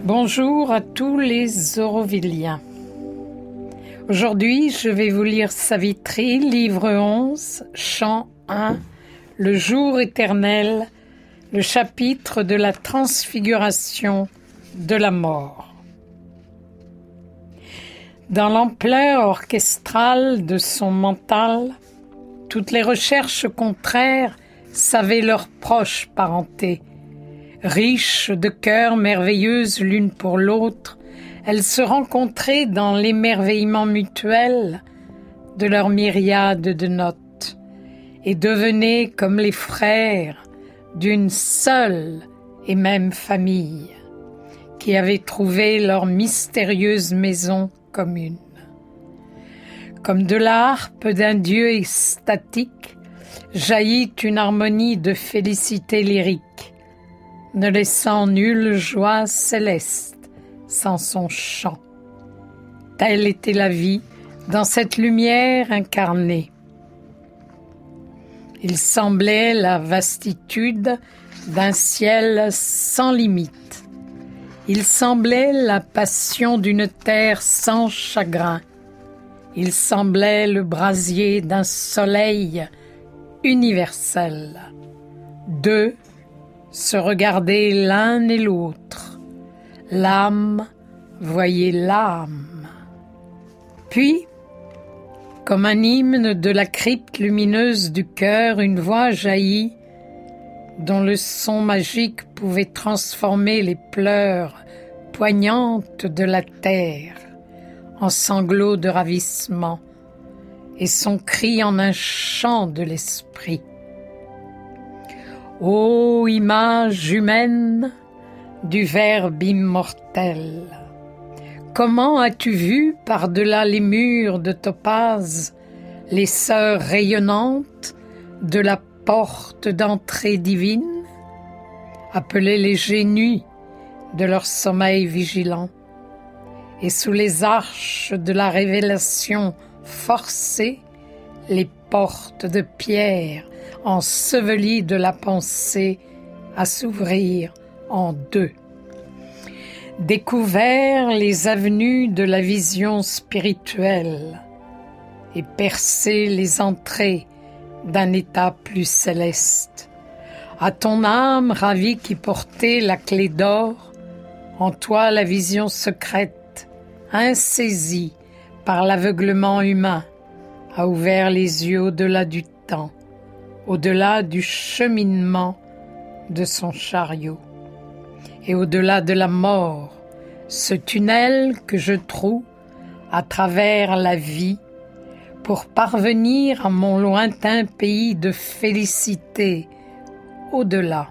Bonjour à tous les Aurovilliens. Aujourd'hui, je vais vous lire Savitri, livre 11, chant 1, le jour éternel, le chapitre de la transfiguration de la mort. Dans l'ampleur orchestrale de son mental, toutes les recherches contraires savaient leur proche parenté. Riches de cœurs merveilleuses l'une pour l'autre, elles se rencontraient dans l'émerveillement mutuel de leur myriade de notes et devenaient comme les frères d'une seule et même famille qui avaient trouvé leur mystérieuse maison commune. Comme de la harpe d'un dieu extatique, jaillit une harmonie de félicité lyrique, ne laissant nulle joie céleste sans son chant. Telle était la vie dans cette lumière incarnée. Il semblait la vastitude d'un ciel sans limite. Il semblait la passion d'une terre sans chagrin. Il semblait le brasier d'un soleil universel. Deux se regardaient l'un et l'autre. L'âme voyait l'âme. Puis, comme un hymne de la crypte lumineuse du cœur, une voix jaillit, dont le son magique pouvait transformer les pleurs poignantes de la terre en sanglots de ravissement et son cri en un chant de l'esprit. Ô image humaine du Verbe immortel, comment as-tu vu par-delà les murs de topaze les sœurs rayonnantes de la porte d'entrée divine, appelées les génies de leur sommeil vigilant, et sous les arches de la révélation forcée, les portes de pierre ensevelies de la pensée à s'ouvrir en deux. Découvert les avenues de la vision spirituelle et percé les entrées d'un état plus céleste. À ton âme ravie qui portait la clé d'or, en toi la vision secrète, insaisie par l'aveuglement humain, a ouvert les yeux au-delà du temps, au-delà du cheminement de son chariot, et au-delà de la mort, ce tunnel que je troue à travers la vie pour parvenir à mon lointain pays de félicité, au-delà.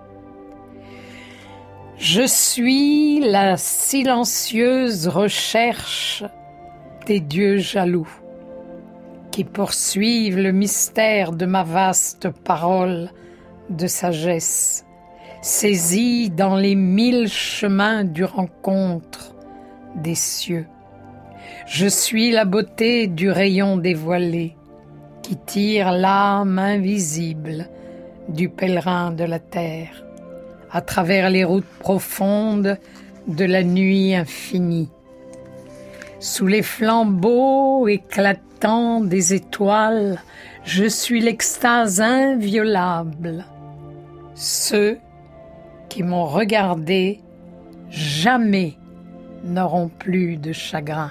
Je suis la silencieuse recherche des dieux jaloux, qui poursuivent le mystère de ma vaste parole de sagesse, saisie dans les 1000 chemins du rencontre des cieux. Je suis la beauté du rayon dévoilé, qui tire l'âme invisible du pèlerin de la terre, à travers les routes profondes de la nuit infinie. Sous les flambeaux éclatants des étoiles, je suis l'extase inviolable. Ceux qui m'ont regardé jamais n'auront plus de chagrin.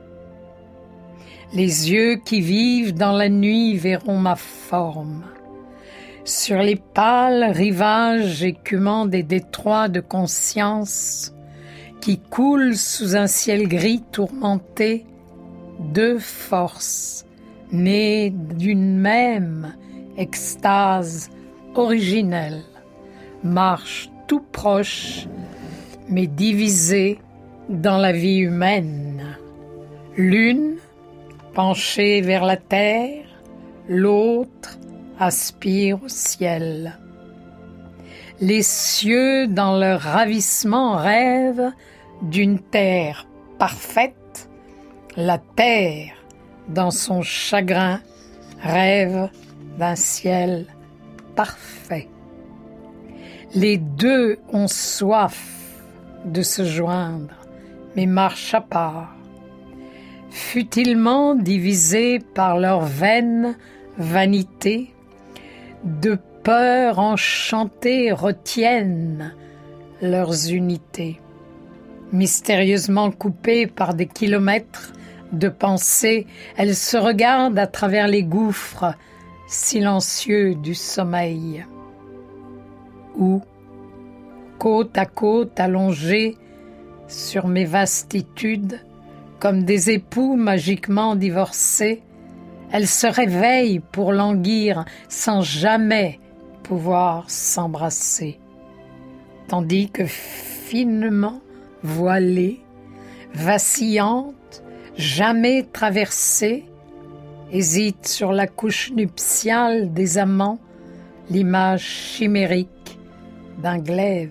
Les yeux qui vivent dans la nuit verront ma forme. Sur les pâles rivages écumants des détroits de conscience qui coulent sous un ciel gris tourmenté, deux forces nées d'une même extase originelle marchent tout proches mais divisées dans la vie humaine. L'une penchée vers la terre, l'autre aspire au ciel. Les cieux, dans leur ravissement, rêvent d'une terre parfaite. La terre, dans son chagrin, rêve d'un ciel parfait. Les deux ont soif de se joindre, mais marchent à part. Futilement divisés par leur vaine vanité, de peur enchantée retiennent leurs unités. Mystérieusement coupées par des kilomètres de pensée, elles se regardent à travers les gouffres silencieux du sommeil. Où, côte à côte allongées sur mes vastitudes, comme des époux magiquement divorcés, elles se réveillent pour languir sans jamais pouvoir s'embrasser. Tandis que finement voilées, vacillantes, jamais traversées, hésite sur la couche nuptiale des amants l'image chimérique d'un glaive.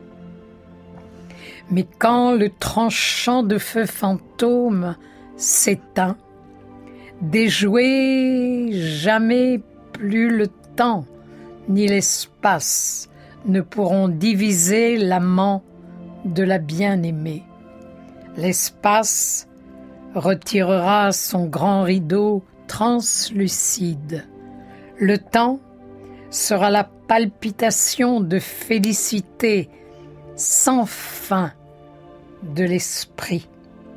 Mais quand le tranchant de feu fantôme s'éteint, déjoué jamais plus le temps ni l'espace ne pourront diviser l'amant de la bien-aimée. L'espace retirera son grand rideau translucide. Le temps sera la palpitation de félicité sans fin de l'esprit.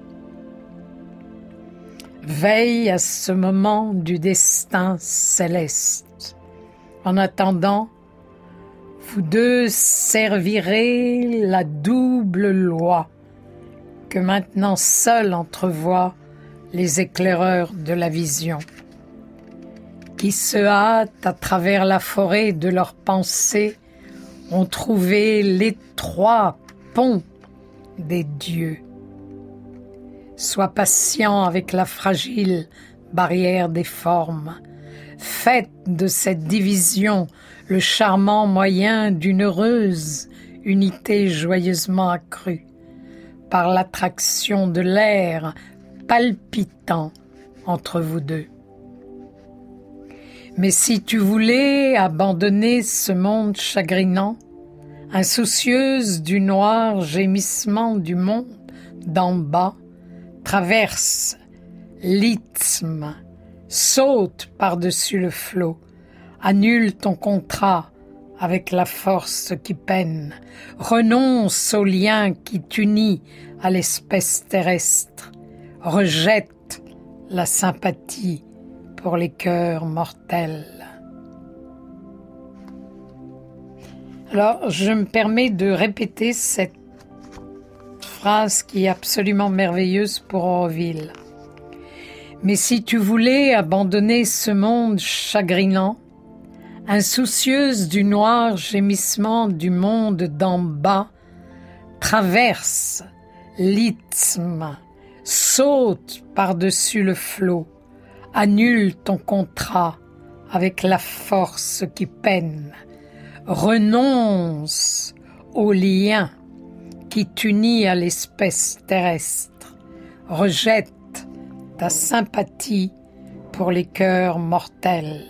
Veille à ce moment du destin céleste. En attendant, vous deux servirez la double loi que maintenant seuls entrevoient les éclaireurs de la vision, qui se hâtent à travers la forêt de leurs pensées, ont trouvé l'étroit pont des dieux. Sois patient avec la fragile barrière des formes. Faites de cette division le charmant moyen d'une heureuse unité joyeusement accrue par l'attraction de l'air palpitant entre vous deux. Mais si tu voulais abandonner ce monde chagrinant, insoucieuse du noir gémissement du monde d'en bas, traverse l'isthme, saute par-dessus le flot, annule ton contrat avec la force qui peine, renonce au lien qui t'unit à l'espèce terrestre, rejette la sympathie pour les cœurs mortels. Alors, je me permets de répéter cette phrase qui est absolument merveilleuse pour Auroville. Mais si tu voulais abandonner ce monde chagrinant, insoucieuse du noir gémissement du monde d'en bas, traverse l'isthme, saute par-dessus le flot, annule ton contrat avec la force qui peine, renonce au lien qui t'unit à l'espèce terrestre, rejette ta sympathie pour les cœurs mortels.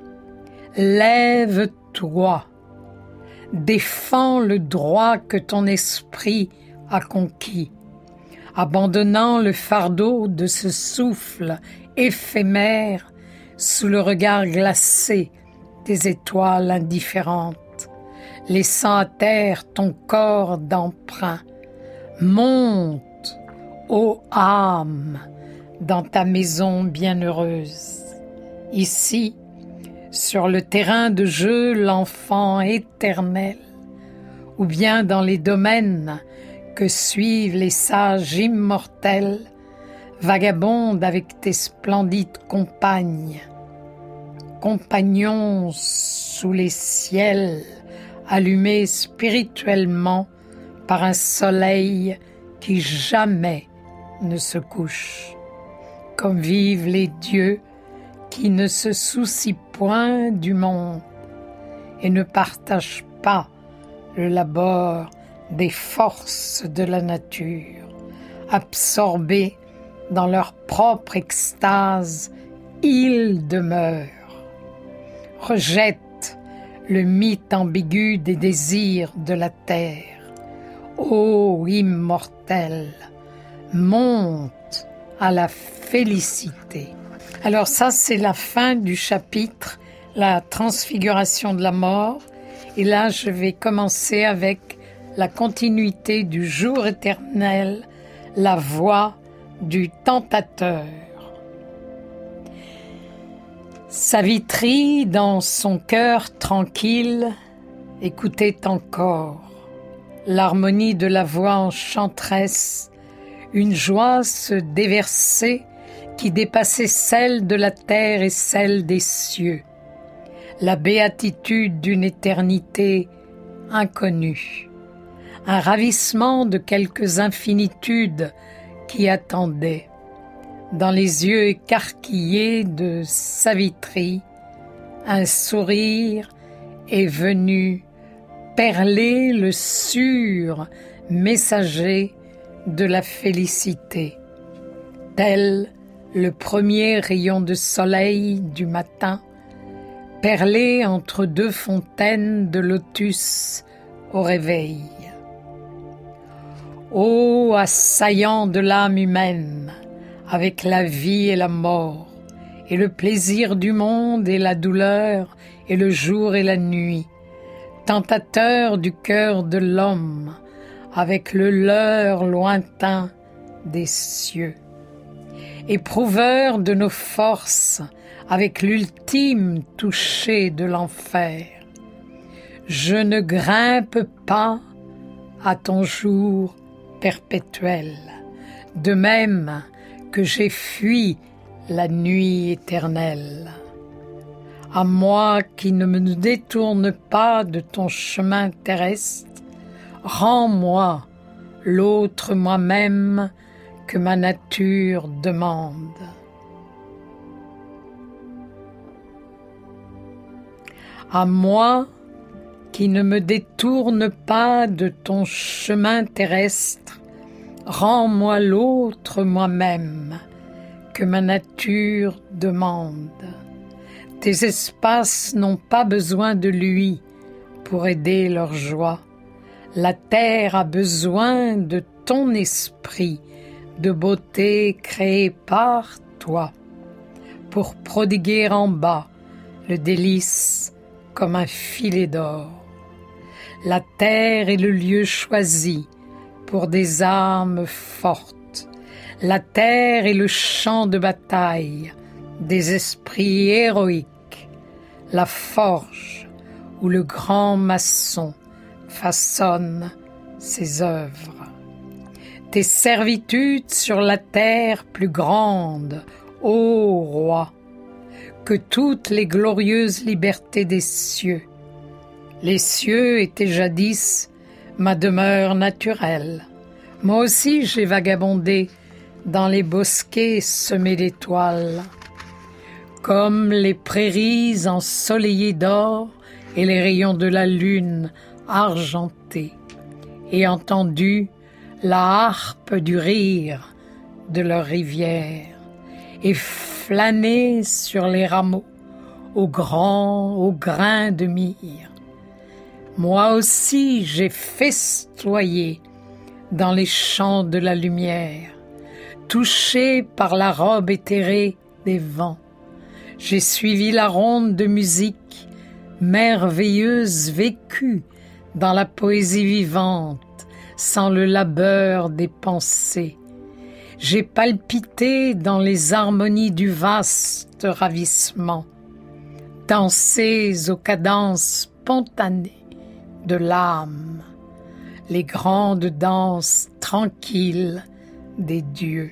Lève-toi, défends le droit que ton esprit a conquis, abandonnant le fardeau de ce souffle éphémère sous le regard glacé des étoiles indifférentes, laissant à terre ton corps d'emprunt. Monte, ô âme, dans ta maison bienheureuse. Ici, sur le terrain de jeu, l'enfant éternel, ou bien dans les domaines que suivent les sages immortels, vagabonde avec tes splendides compagnes, compagnons sous les ciels, allumés spirituellement par un soleil qui jamais ne se couche. Comme vivent les dieux qui ne se soucient point du monde et ne partagent pas le labeur des forces de la nature, absorbés dans leur propre extase, ils demeurent. Rejette le mythe ambigu des désirs de la terre. Ô immortel, monte à la félicité. Alors ça, c'est la fin du chapitre, la transfiguration de la mort. Et là, je vais commencer avec la continuité du jour éternel, la voix du tentateur. Savitri, dans son cœur tranquille, écoutait encore l'harmonie de la voix enchanteresse, une joie se déversait qui dépassait celle de la terre et celle des cieux, la béatitude d'une éternité inconnue, un ravissement de quelques infinitudes qui attendaient. Dans les yeux écarquillés de Savitri, un sourire est venu perler le sûr messager de la félicité. Tel le premier rayon de soleil du matin, perlé entre deux fontaines de lotus au réveil. Ô assaillant de l'âme humaine, avec la vie et la mort, et le plaisir du monde et la douleur, et le jour et la nuit, tentateur du cœur de l'homme, avec le leurre lointain des cieux, éprouveur de nos forces, avec l'ultime toucher de l'enfer. Je ne grimpe pas à ton jour perpétuel, de même que j'ai fui la nuit éternelle. À moi qui ne me détourne pas de ton chemin terrestre, rends-moi l'autre moi-même que ma nature demande. À moi qui ne me détourne pas de ton chemin terrestre, rends-moi l'autre moi-même que ma nature demande. Tes espaces n'ont pas besoin de lui pour aider leur joie. La terre a besoin de ton esprit, de beauté créée par toi, pour prodiguer en bas le délice comme un filet d'or. La terre est le lieu choisi pour des âmes fortes. La terre est le champ de bataille des esprits héroïques, la forge où le grand maçon façonne ses œuvres. Tes servitudes sur la terre plus grande, ô roi, que toutes les glorieuses libertés des cieux. Les cieux étaient jadis ma demeure naturelle. Moi aussi j'ai vagabondé dans les bosquets semés d'étoiles. Comme les prairies ensoleillées d'or et les rayons de la lune argentés, et entendu la harpe du rire de leurs rivières, et flâné sur les rameaux au grain de myrrhe. Moi aussi j'ai festoyé dans les champs de la lumière, touché par la robe éthérée des vents. J'ai suivi la ronde de musique, merveilleuse vécue dans la poésie vivante, sans le labeur des pensées. J'ai palpité dans les harmonies du vaste ravissement, dansé aux cadences spontanées de l'âme, les grandes danses tranquilles des dieux.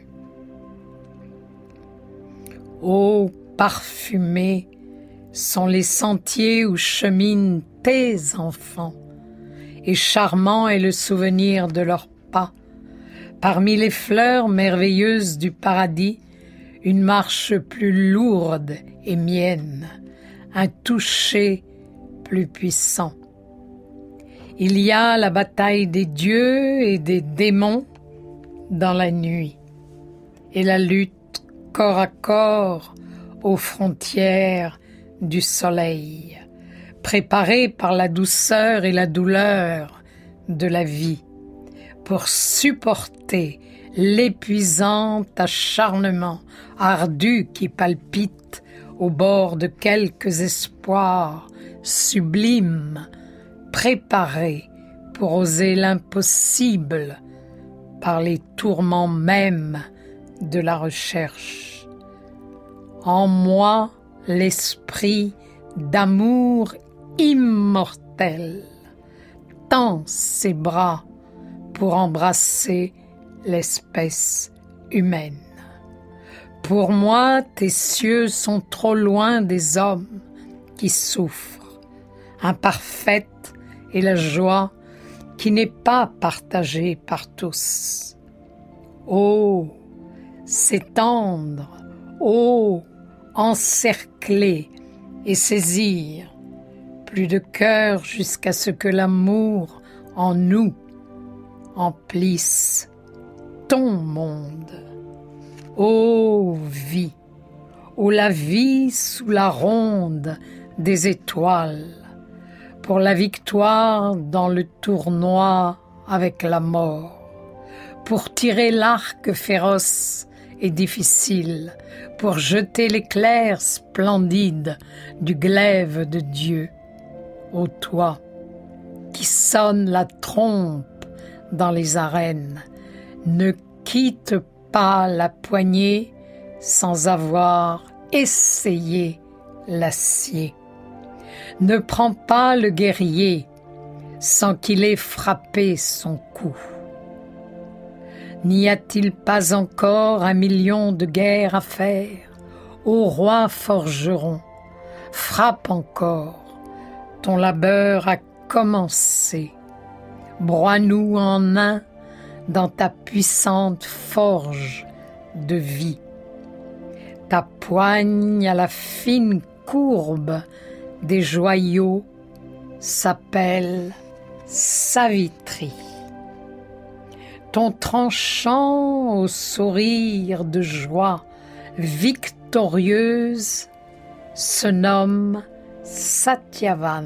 Ô parfumés sont les sentiers où cheminent tes enfants, et charmant est le souvenir de leurs pas. Parmi les fleurs merveilleuses du paradis, une marche plus lourde est mienne, un toucher plus puissant. Il y a la bataille des dieux et des démons dans la nuit, et la lutte corps à corps aux frontières du soleil, préparée par la douceur et la douleur de la vie. pour supporter l'épuisant acharnement ardu qui palpite au bord de quelques espoirs sublimes, préparés pour oser l'impossible par les tourments mêmes de la recherche. En moi, l'esprit d'amour immortel tend ses bras pour embrasser l'espèce humaine. Pour moi, tes cieux sont trop loin des hommes qui souffrent. Imparfaite est la joie qui n'est pas partagée par tous. Oh, s'étendre, oh, encercler et saisir, plus de cœur jusqu'à ce que l'amour en nous emplisse ton monde. Ô vie, ô la vie sous la ronde des étoiles, pour la victoire dans le tournoi avec la mort, pour tirer l'arc féroce et difficile, pour jeter l'éclair splendide du glaive de Dieu. Ô toi, qui sonne la trompe dans les arènes, ne quitte pas la poignée sans avoir essayé l'acier. Ne prends pas le guerrier sans qu'il ait frappé son coup. N'y a-t-il pas encore 1 million de guerres à faire? Ô roi forgeron, frappe encore, ton labeur a commencé. Broie-nous en un dans ta puissante forge de vie. Ta poigne à la fine courbe des joyaux s'appelle Savitri. Ton tranchant au sourire de joie victorieuse se nomme Satyavan.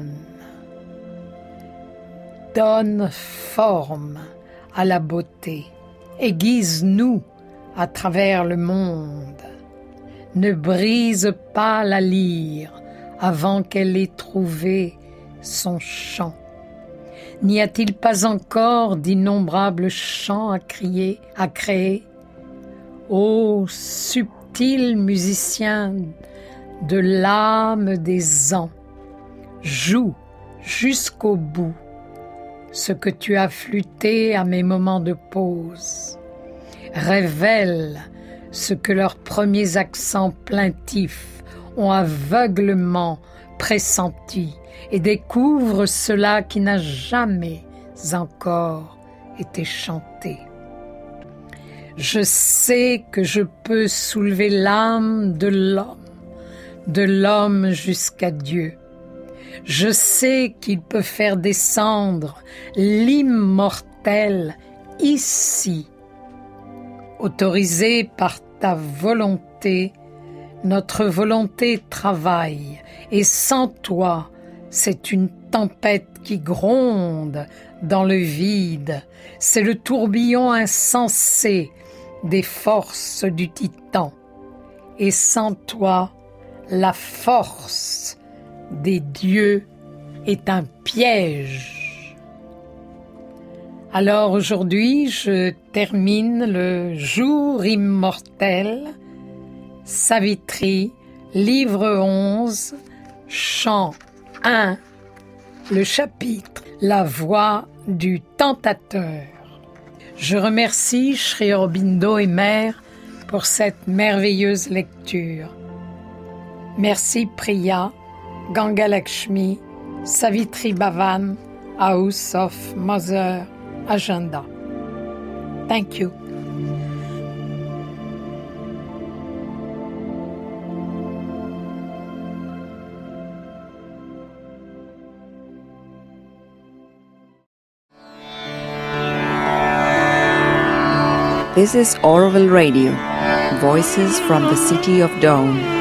Donne forme à la beauté, aiguise-nous à travers le monde. Ne brise pas la lyre avant qu'elle ait trouvé son chant. N'y a-t-il pas encore d'innombrables chants à créer? Ô subtil musicien de l'âme des ans, joue jusqu'au bout ce que tu as flûté à mes moments de pause. Révèle ce que leurs premiers accents plaintifs ont aveuglement pressenti et découvre cela qui n'a jamais encore été chanté. Je sais que je peux soulever l'âme de l'homme jusqu'à Dieu. Je sais qu'il peut faire descendre l'immortel ici. Autorisé par ta volonté, notre volonté travaille, et sans toi, c'est une tempête qui gronde dans le vide. C'est le tourbillon insensé des forces du Titan. Et sans toi, la force des dieux est un piège. Alors aujourd'hui, je termine le jour immortel, Savitri, livre 11, chant 1, le chapitre « La voix du tentateur ». Je remercie Sri Aurobindo et Mère pour cette merveilleuse lecture. Merci Priya, Ganga Lakshmi, Savitri Bhavan, House of Mother Agenda. Thank you. This is Auroville Radio, voices from the city of Dawn.